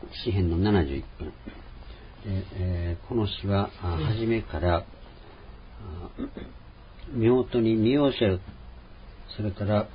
詩編の71編。この詩は初めから見事に身を教える、それから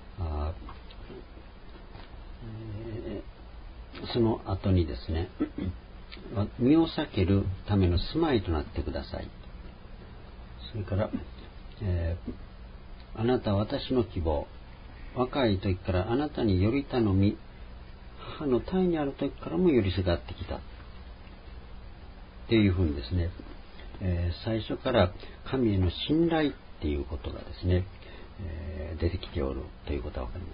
その後にですね、身を避けるための住まいとなってください。それから、あなたは私の希望、若い時からあなたにより頼み、母の胎にある時からも寄りすがってきたっていうふうにですね、最初から神への信頼っていうことがですね、出てきておるということがわかります。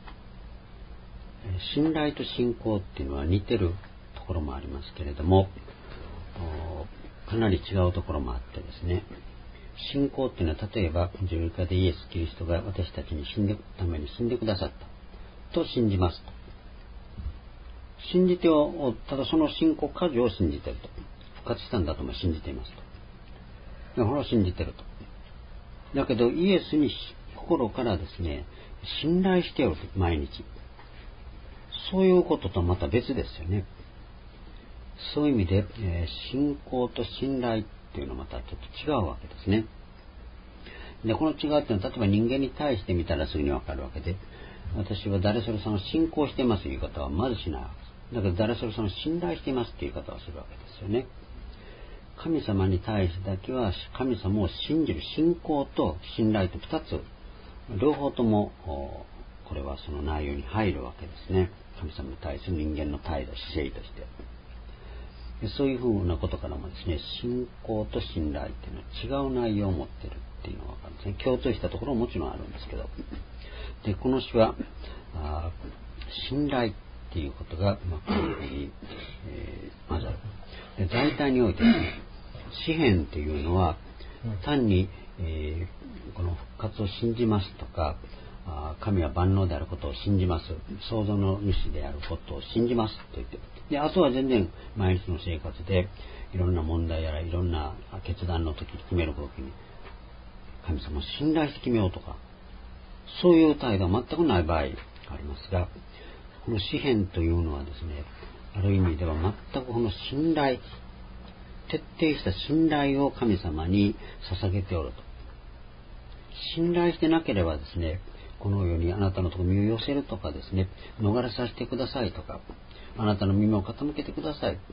信頼と信仰っていうのは似てるところもありますけれども、かなり違うところもあってですね、信仰っていうのは例えば十字架でイエス・キリストが私たちにために死んでくださったと信じますと。信じてを、ただその信仰過剰を信じていると。復活したんだとも信じていますと。これを信じていると。だけどイエスに心からですね、信頼しておると、毎日。そういうこととまた別ですよね。そういう意味で、信仰と信頼っていうのはまたちょっと違うわけですね。で、この違うっていうのは、例えば人間に対して見たらすぐにわかるわけで、私は誰それさんを信仰していますという言い方はまずしないわけです。だけど誰それさんを信頼していますという言い方をするわけですよね。神様に対してだけは神様を信じる信仰と信頼と二つ、両方ともこれはその内容に入るわけですね。神様に対する人間の態度、姿勢として。そういうふうなことからもですね、信仰と信頼っていうのは違う内容を持っているっていうのがわかるんですね。共通したところももちろんあるんですけど。で、この詩は信頼っていうことが、こういうふうに、まずある。で、大体においてですね、詩篇っていうのは単に、この復活を信じますとか、神は万能であることを信じます、創造の主であることを信じますと言って、で、あとは全然毎日の生活でいろんな問題やらいろんな決断の時に決める時に神様を信頼して決めようとか、そういう態度は全くない場合がありますが、この詩篇というのはですね、ある意味では全くこの信頼、徹底した信頼を神様に捧げておると。信頼してなければですね、このようにあなたのところに身を寄せるとかですね、逃れさせてくださいとか、あなたの耳を傾けてください、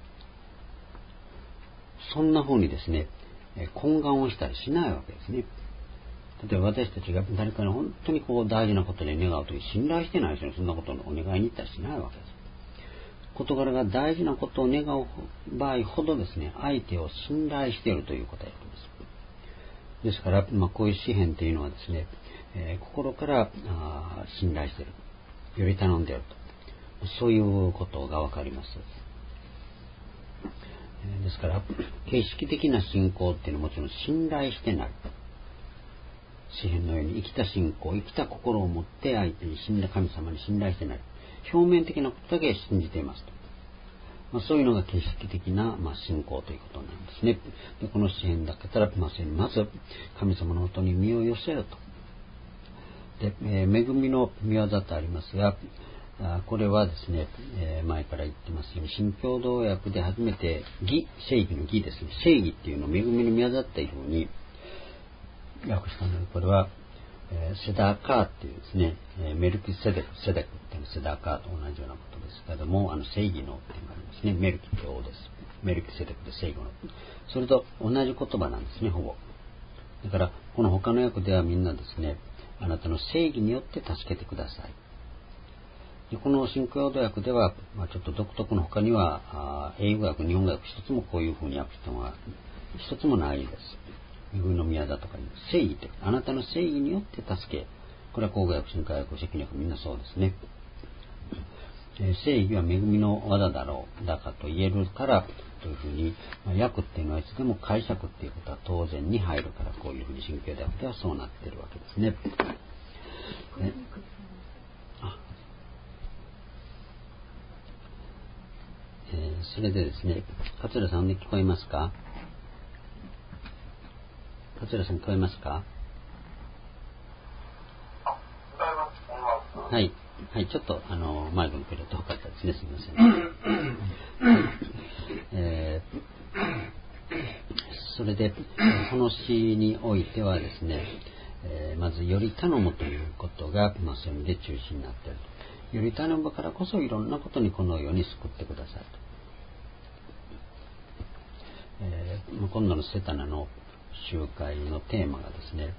そんな風にですね、懇願をしたりしないわけですね。例えば私たちが誰かに本当にこう大事なことで願うとき、信頼してない人にそんなことのお願いに行ったりしないわけです。事柄が大事なことを願う場合ほどですね、相手を信頼しているということをやっています。ですから、こういう詩篇というのはですね、心から信頼している、より頼んでいると、そういうことがわかります。ですから、形式的な信仰っていうのはもちろん信頼してない。詩篇のように生きた信仰、生きた心を持って相手に神様に信頼してない。表面的なことだけ信じていますと。そういうのが形式的な、信仰ということなんですね。で、この詩篇だけたら、まず神様のもとに身を寄せると。で、恵みの御業とありますが、これはですね、前から言ってますように、新共同訳で初めて正義の義ですね、正義っていうのを恵みの御業というふうに訳したので、これは、セダーカーっていうですね、メルキセデクっていうのはセダーカーと同じようなことですけれども、正義のっていうのがありますね。メルキって王です。メルキセデクで正義の。それと同じ言葉なんですね、ほぼ。だから、この他の訳ではみんなですね、あなたの正義によって助けてください。で、この新共同訳では、ちょっと独特の他には、英語訳、日本語訳一つもこういうふうに訳したのは一つもないです。恵みの宮だとかいう正義って、あなたの正義によって助け、これは口語訳、新海訳、責任訳みんなそうですね。正義は恵みの技だかと言えるからというふうに、訳っていうのはいつでも解釈っていうことは当然に入るから、こういうふうに新共同訳ではそうなっているわけですね。それでですね、桂さんで聞こえますか？桂さん聞こえますか？はい。はい、ちょっとマイクに触れると分かったです。 ですね。すみません。それでこの詩においてはですね、まずより頼むということが、そういう意味で中心になっていると。より頼むからこそいろんなことにこのように救ってくださいと。今度のセタナの集会のテーマがですね、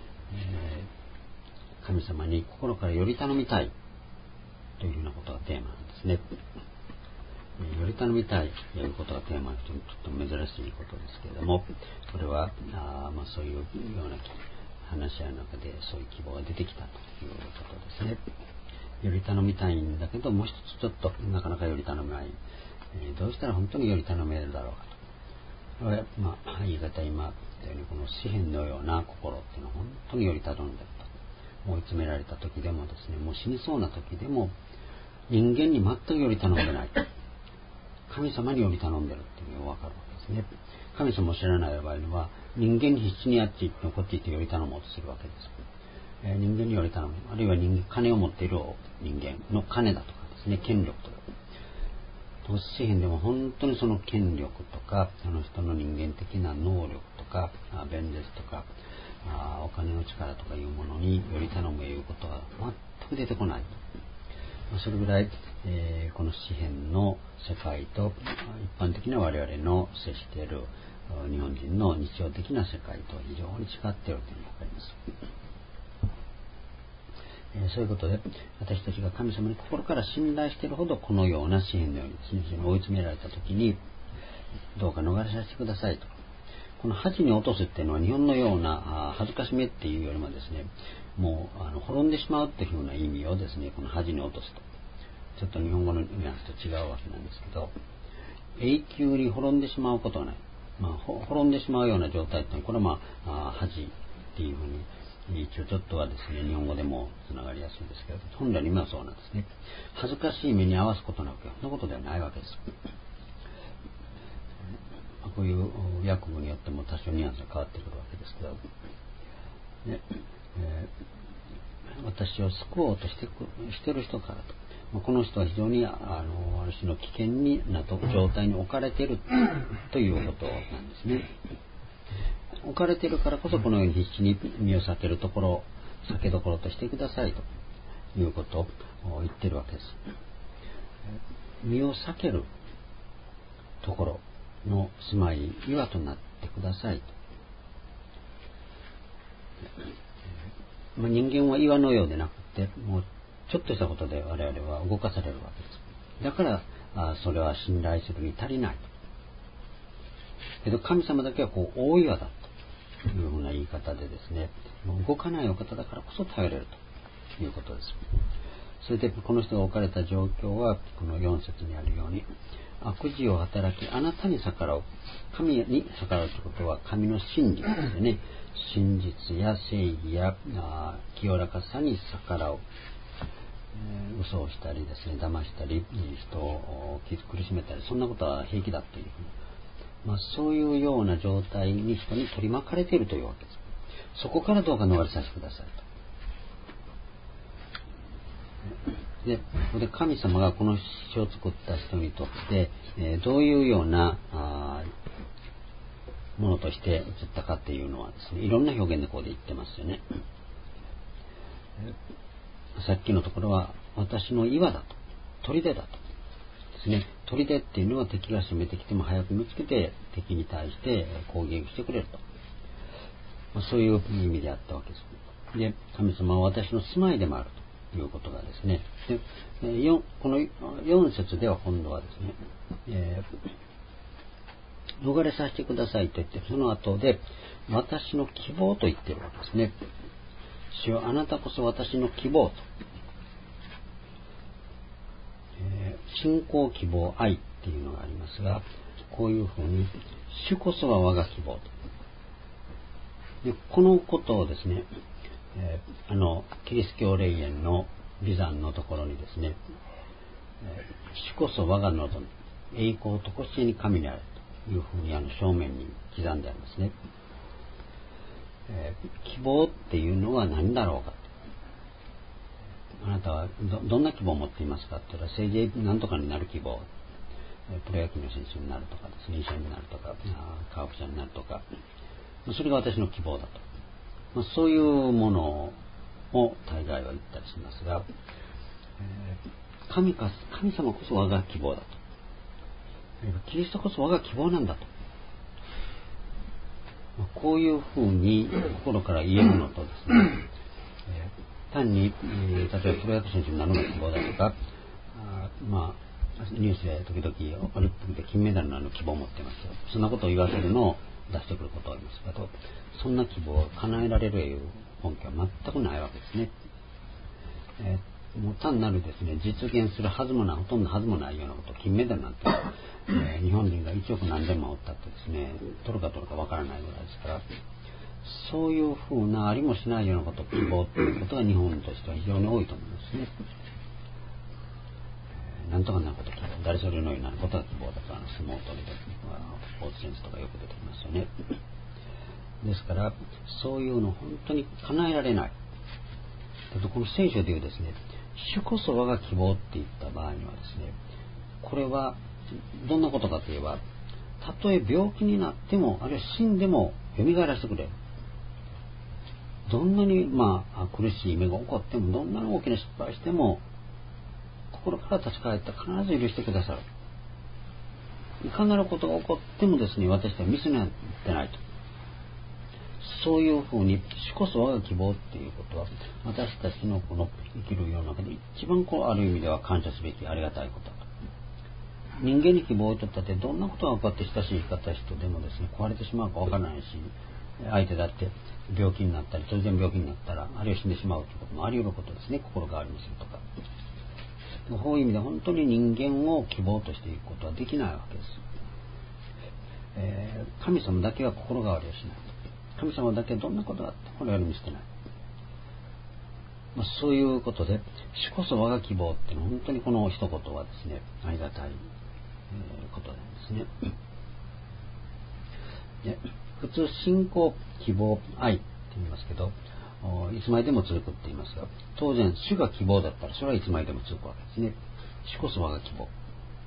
神様に心からより頼みたいというようなことがテーマなんですね。より頼みたいということがテーマのちょっと珍しいことですけれども、これはそういうような話し合いの中でそういう希望が出てきたということですね。より頼みたいんだけど、もう一つちょっとなかなかより頼めない、どうしたら本当により頼めるだろうかと。これ言い方今言ったように、この詩篇のような心っていうのは本当により頼んでると。追い詰められた時でもですね、もう死にそうな時でも人間に全くより頼んでない。神様により頼んでるっていうのが分かるわけですね。神様を知らない場合には人間に必死にあっち行ってこっち行ってより頼もうとするわけです。人間により頼む、あるいは金を持っている人間の金だとかですね、権力とか。詩篇でも本当にその権力とか、その人の人間的な能力とか、弁舌とか、お金の力とかいうものにより頼むということは全く出てこない。それぐらい、この詩篇の世界と一般的な我々の接している日本人の日常的な世界と非常に違っているというのが分かります。そういうことで私たちが神様に心から信頼しているほど、このような詩篇のようにですね、追い詰められた時にどうか逃れさせてくださいと。この恥に落とすっていうのは日本のような恥ずかしめっていうよりもですね、もう滅んでしまうというような意味をですね、この恥に落とすと、ちょっと日本語のニュアンスと違うわけなんですけど、永久に滅んでしまうことはない、滅んでしまうような状態っていうのは、これは恥っていうふうに一応ちょっとはですね、日本語でもつながりやすいんですけど、本来の意味はそうなんですね。恥ずかしい目に合わすことなく、そんなことではないわけです。こういう訳語によっても多少ニュアンスが変わってくるわけですけど、ね私を救おうとしてる人からと、この人は非常にある種の危険な状態に置かれているということなんですね。置かれているからこそこのように必死に身を避けるところ、避けどころとしてくださいということを言っているわけです。身を避けるところの住まい、岩となってくださいと。人間は岩のようでなくて、もうちょっとしたことで我々は動かされるわけです。だからそれは信頼するに足りないけど、神様だけは大岩だというふうな言い方でですね、動かないお方だからこそ頼れるということです。それでこの人が置かれた状況はこの4節にあるように、悪事を働きあなたに逆らう、神に逆らうということは神の真理ですよね。真実や正義や清らかさに逆らう、嘘をしたりですね、騙したり人を苦しめたり、そんなことは平気だというふうに、そういうような状態に人に取り巻かれているというわけです。そこからどうか逃れさせてくださいと。で神様がこの詩を作った人にとって、どういうようなものとして映ったかっていうのはですね、いろんな表現でこうで言ってますよね。さっきのところは私の岩だと、砦だとですね。砦っていうのは敵が攻めてきても早く見つけて敵に対して攻撃してくれると、そういう意味であったわけです。で神様は私の住まいでもあるということがですね、でこの4節では今度はですね、逃れさせてくださいと言って、その後で私の希望と言っているわけですね。主よあなたこそ私の希望と、信仰、希望、愛っていうのがありますが、こういうふうに主こそは我が希望と。でこのことをですね、キリスト教霊園の美山のところにですね、主こそ我が望み、栄光とこしえに神であるというふうに正面に刻んでありますね。希望っていうのは何だろうかと。 あなたはどんな希望を持っていますかって言ったら、政治なんとかになる希望、プロ野球の選手になるとかですね、医者になるとか、科学者になるとか、それが私の希望だと。そういうものを大概は言ったりしますが、神様こそ我が希望だと。キリストこそ我が希望なんだと。こういうふうに心から言えるのとですね、単に、例えばプロ野球選手になるのが希望だとか、ニュースで時々オリンピックで金メダルになる希望を持ってますよ。そんなことを言わせるのを出してくることがありますけど、そんな希望を叶えられるという根拠は全くないわけですね。もう単なるですね、実現するはずもない、ほとんどはずもないようなこと、金メダルなんて、日本人が1億何千万おったってですね、取るかわからないぐらいですから、そういうふうなありもしないようなことを希望ということが日本としては非常に多いと思うんですね。なんとかなること希望、誰それのようになることが希望だと、相撲取りとかスポーツ選手とかよく出てきますよね。ですからそういうの本当に叶えられない。この聖書でいうですね、主こそ我が希望って言った場合にはですね、これはどんなことかといえば、たとえ病気になっても、あるいは死んでも蘇らせてくれる。どんなに苦しい目が起こっても、どんなに大きな失敗しても、心から立ち返ったら必ず許してくださる。いかなることが起こってもですね、私はミスになってないと。そういうふうに、主こそ我が希望っていうことは、私たちのこの生きる世の中で一番ある意味では感謝すべきありがたいことだと。人間に希望をとったって、どんなことが起こって親しい方人でもですね、壊れてしまうかわからないし、相手だって病気になったり、突然病気になったら、あるいは死んでしまうということもあり得ることですね、心変わりにするとか。そういう意味で本当に人間を希望としていくことはできないわけです。神様だけは心変わりをしない。神様だけどんなことがあってこれを見捨てない。そういうことで、主こそ我が希望っていうのは本当にこの一言はですね、ありがたいことなんですね。で、普通信仰、希望、愛って言いますけど、いつまででも続くって言いますが、当然主が希望だったらそれはいつまででも続くわけですね。主こそ我が希望。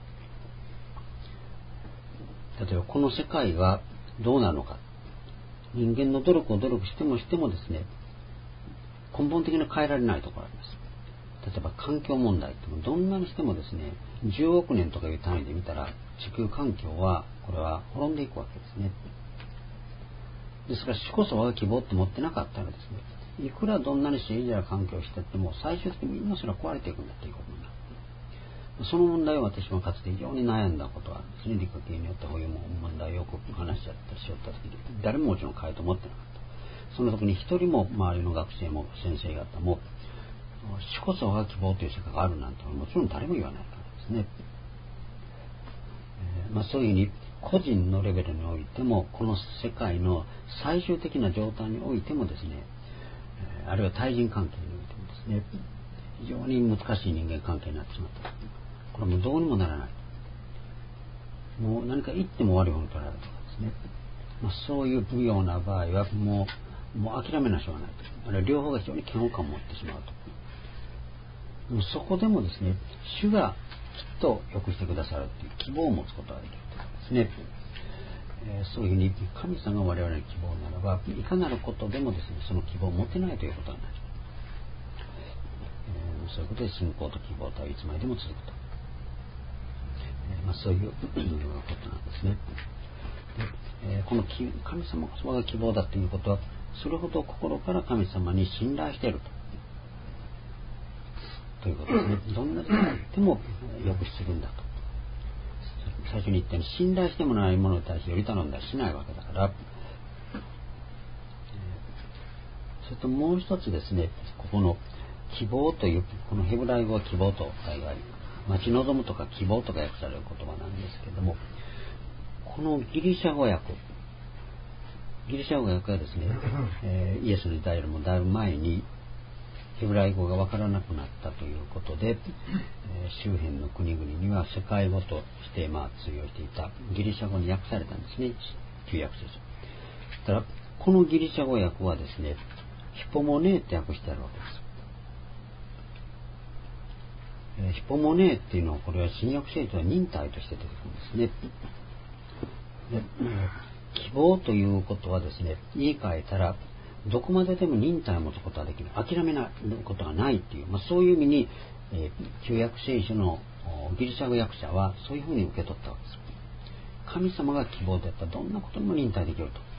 例えばこの世界はどうなるのか。人間の努力してもですね、根本的に変えられないところがあります。例えば環境問題ってどんなにしてもですね、10億年とかいう単位で見たら地球環境はこれは滅んでいくわけですね。ですから主こそ我が希望って持ってなかったらですね、いくらどんなに政治や環境をしてっても最終的にみんなそれは壊れていくんだということになる。その問題を私もかつて非常に悩んだことがあるんですね。理科系によってこういう問題をよく話しちゃったりしよった時に、誰ももちろん変えと思ってなかった。その時に一人も周りの学生も先生方も、主こそ我が希望という世界があるなんてもちろん誰も言わないからですね。そういうふうに個人のレベルにおいても、この世界の最終的な状態においてもですね、あるいは対人関係においてもですね、非常に難しい人間関係になってしまった。これもうどうにもならない。もう何か言っても終わるように取られるとかですね。そういうような場合はもう諦めなしょうがないと。あるいは両方が非常に嫌悪感を持ってしまうと。でもそこでもですね、主がきっと良くしてくださるという希望を持つことができるということですね。そういうふうに神様が我々の希望ならば、いかなることでもですね、その希望を持てないということになる。そういうことで信仰と希望とはいつまででも続くと。そういうことなんですね。で、この神様こそが希望だということは、それほど心から神様に信頼しているということですね。どんな時代でもよくするんだと。最初に言ったように、信頼してもないものに対してより頼んだりしないわけだから。それともう一つですね、ここの希望という、このヘブライ語は希望と大概待ち望むとか希望とか訳される言葉なんですけども、このギリシャ語訳はですね、イエスの時代よりもだいぶ前にヘブライ語がわからなくなったということで、周辺の国々には世界語として通用していたギリシャ語に訳されたんですね、旧約聖書。ただこのギリシャ語訳はですね、ヒポモネーって訳してあるわけです。 ヒポモネーっていうのは、これは新約聖書は忍耐として出てくるんですね。で希望ということはですね、言い換えたら、どこまででも忍耐を持つことができる、諦めないことがないっていう、そういう意味に、旧約聖書のギリシャ語訳者はそういうふうに受け取ったわけです。神様が希望であったらどんなことにも忍耐できると。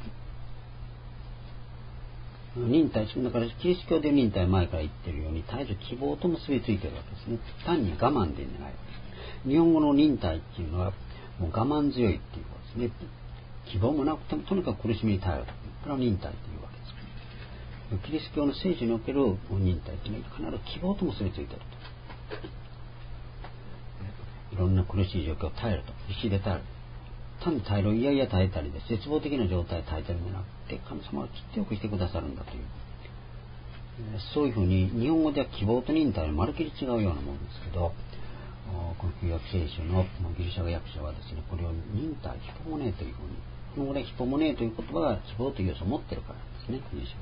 忍耐、だからキリスト教で忍耐前から言ってるように、絶えず希望と結びついているわけですね。単に我慢でない。日本語の忍耐っていうのは、もう我慢強いっていうことですね。希望もなくてもとにかく苦しみに耐えると。これは忍耐というわけです。キリスト教の聖書における忍耐というのは必ず希望と結びついていると。いろんな苦しい状況を耐えると。必死で耐える。単に耐える、いやいや耐えたりで絶望的な状態で耐えてるんじゃなくて、神様はきっとよくしてくださるんだという。そういうふうに日本語では希望と忍耐はまるっきり違うようなものですけど、この旧約聖書のギリシャ語訳者はですね、これを忍耐、ヒポモネーというふうに、このぐらいヒポモネーという言葉が希望という要素を持っているからなんですね、ギリシャ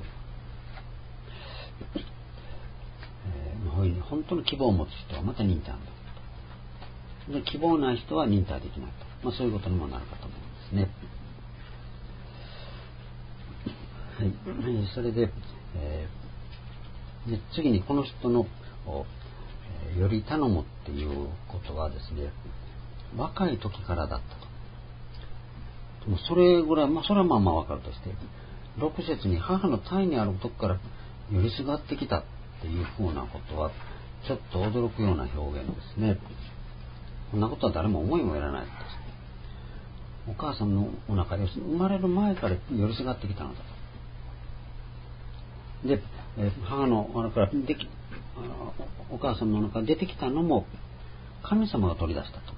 語で。本当の希望を持つ人はまた忍耐なんだと。で、希望ない人は忍耐できないと。そういうことにもなるかと思うんですね。はい。それで、次にこの人のより頼むっていうことはですね、若い時からだったと。でもそれぐらい、それはまあまあわかるとして、6節に母の胎にある時からよりすがってきたっていうふうなことは、ちょっと驚くような表現ですね。こんなことは誰も思いもよらないです。お母さんのお腹で生まれる前からよりすがってきたのだと。で、母のお腹からお母さんの中から出てきたのも神様が取り出したと。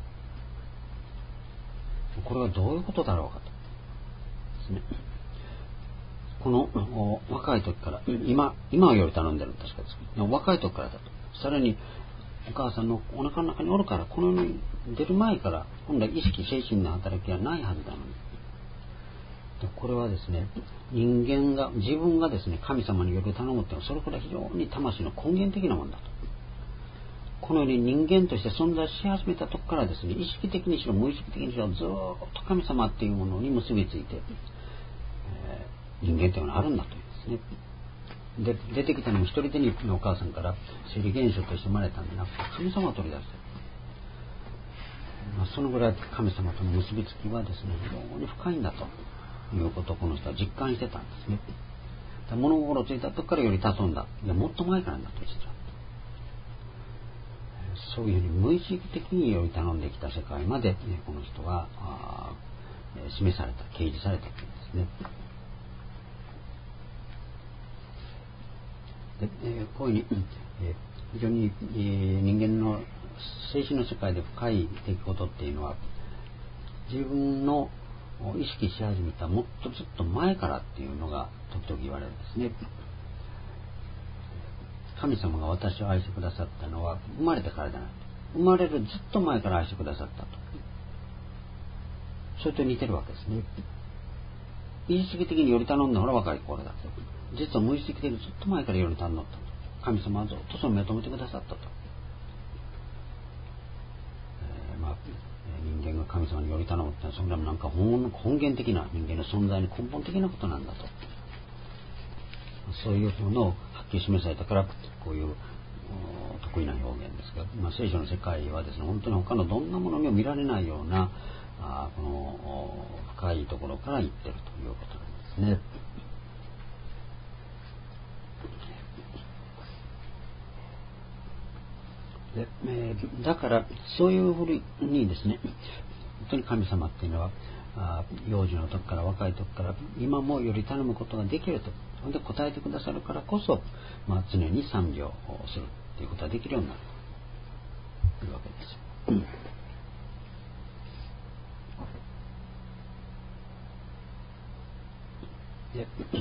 これはどういうことだろうかとですね。この若い時から今はより頼んでるんですけど、若い時からだと。さらにお母さんのお腹の中におるから、この世に出る前から本来意識精神の働きはないはずなのに、これはですね、人間が自分がですね神様により頼むっていうのは、それこれ非常に魂の根源的なものだと。このように人間として存在し始めたとこからですね、意識的にしろ無意識的にしろずっと神様っていうものに結びついて、人間というのがあるんだというんですね。で、出てきたのも一人でにお母さんから生理現象として生まれたんじゃなくて、神様を取り出している。そのぐらい神様との結びつきはですね、非常に深いんだということをこの人は実感してたんですね。物心ついた時からより頼んだ。いや、もっと前からだと言ってた。そういうふうに無意識的により頼んできた世界まで、この人は示された、掲示されていくんですね。でこういうふうに、非常に、人間の精神の世界で深い出来事っていうのは、自分の意識し始めたもっとずっと前からっていうのが時々言われるんですね。神様が私を愛してくださったのは生まれてからじゃない。生まれるずっと前から愛してくださったと。それと似てるわけですね。意識的により頼んだのは若い頃だと。実は無意識的にずっと前からより頼んだと。神様はずっとその目を留めてくださったと。人間が神様により頼むってのは、それはなんか根源的な人間の存在に根本的なことなんだと。そういうものをはっきり示されたから、こういう得意な表現ですが、聖書の世界はですね、本当に他のどんなものにも見られないようなこの深いところから言ってるということなんですね。でだからそういうふうにですね、本当に神様っていうのは幼児の時から若い時から今もより頼むことができると。で答えてくださるからこそ、常に賛美をするということができるようになるというわけです。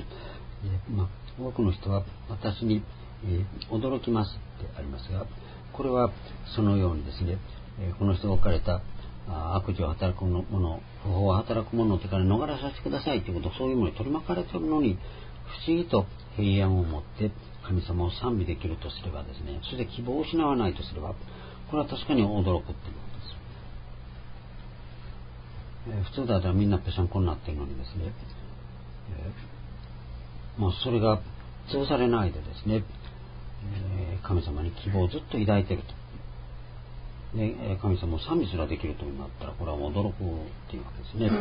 多くの人は私に、驚きますってありますが、これはそのようにですね、この人が置かれた悪事を働く者、不法を働く者の手から逃れさせてくださいということ、そういうものに取り巻かれているのに、不思議と平安を持って神様を賛美できるとすればですね、それで希望を失わないとすれば、 これは確かに驚くっていうことです。普通だったらみんなぺしゃんこになってるのにですね、それが潰されないでですね、神様に希望をずっと抱いていると。で、神様を賛美すらできるというなったら、これはもう驚くっていうわけですね。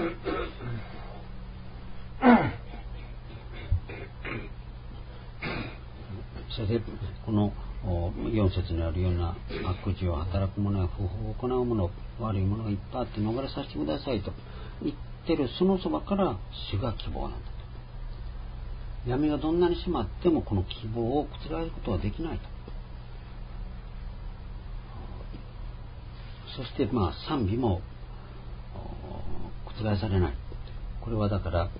それで、この4節にあるような悪事を働く者や不法を行う者、悪い者がいっぱいあって逃れさせてくださいと言ってるそのそばから主が希望なんだと。闇がどんなに閉まってもこの希望を覆ることはできないと。そして賛美も覆されない。これはだから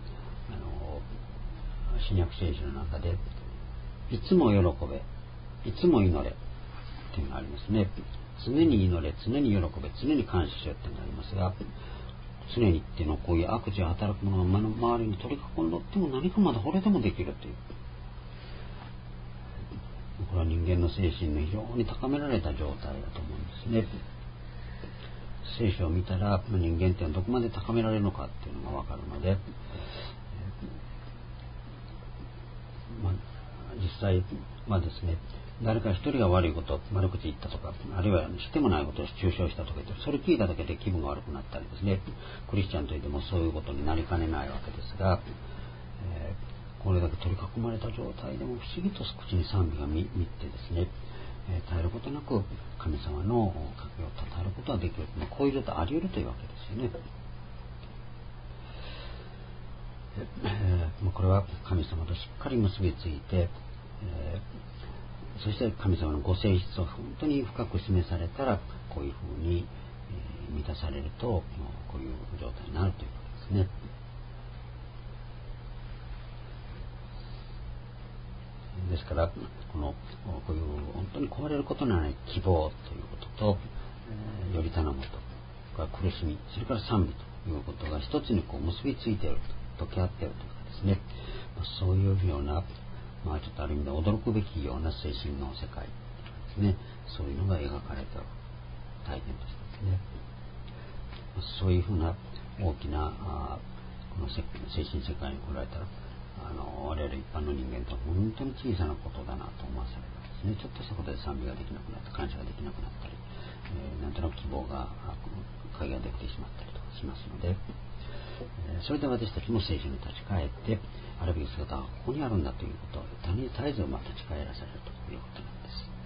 新約聖書の中でいつも喜べ、いつも祈れっていうのがありますね。常に祈れ、常に喜べ、常に感謝しようっていうのがありますが、常にっていうのはこういう悪事を働く者が周りに取り囲んでおっても何かまだこれでもできるという、これは人間の精神の非常に高められた状態だと思うんですね。聖書を見たら人間っていうのはどこまで高められるのかっていうのがわかるので、実際はですね、誰か一人が悪いこと悪口言ったとか、あるいはしてもないことを中傷したとか言って、それ聞いただけで気分が悪くなったりですね、クリスチャンといってもそういうことになりかねないわけですが、これだけ取り囲まれた状態でも不思議と口に賛美が満ってですね、絶えることなく神様の格を称えることができる、こういう状態あり得るというわけですよね。これは神様としっかり結びついて、そして神様のご性質を本当に深く示されたらこういうふうに満たされるとこういう状態になるということですね。ですからこういう本当に壊れることのない希望ということと、より頼むと、これは苦しみ、それから賛美ということが一つに結びついていると、溶け合っているというかですね、そういうようなちょっとある意味で驚くべきような精神の世界ですね、そういうのが描かれた体験としてですね、そういうふうな大きなこの精神世界に来られたら我々一般の人間とは本当に小さなことだなと思わされるんですね。ちょっとしたことで賛美ができなくなった、感謝ができなくなったり、なんとなく希望が影ができてしまったりとかしますので、それで私たちも聖書に立ち返ってあるべき姿がここにあるんだということを絶えず立ち返らされるということなんです。